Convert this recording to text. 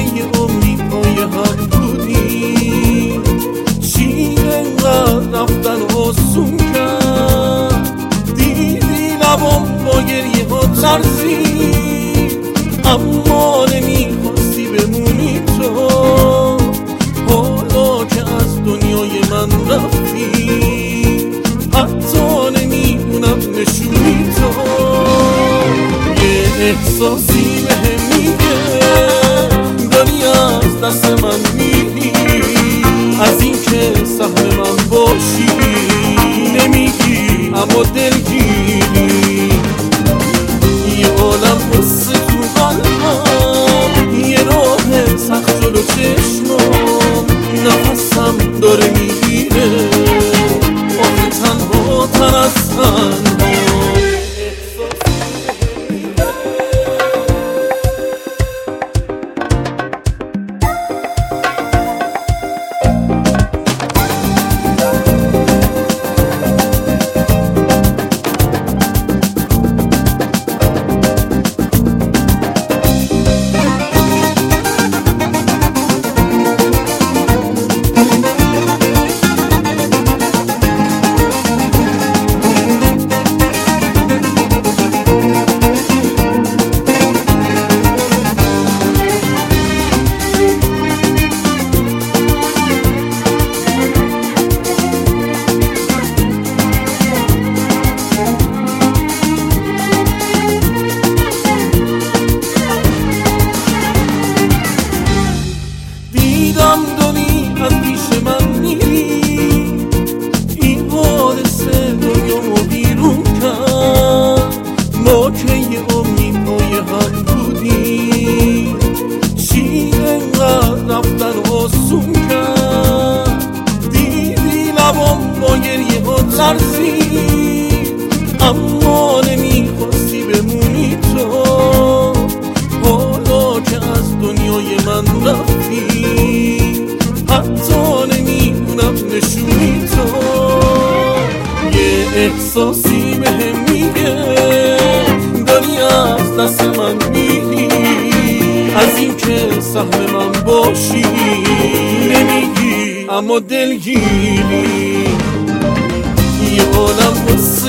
امیدهای هم بودی، چی انقدر رفتن آسون کرد؟ دیدی لبام با گریه ها ترسید، اما نمیخواستی بمونی تو. حالا که از دنیای من رفتی، حتی نمیدونم نشونی تو. یه احساسی بهم میگه داری از دست من میری، از این که سهم من باشی نمیگی اما دلگیری. یه عالم قصه تو قلبم، یه راه سخت جلو چشمم، نفسم داره میگیره آخه تنها تر از تنها. از پیش من میری، این حادثه دنیامو بیرون کرد. ما که یه امیدهای هم بودی، چی انقدر رفتن آسون کرد؟ دیدی لبام با گریه ها ترسید، اما نمیخواستی بمونی تو. حالا که از دنیای من رفتی، حتی نمیدونم نشونی تو. یه احساسی بهم میگه داری از دست من میری، از این که سهم من باشی نمیگی اما دلگیری. یه عالم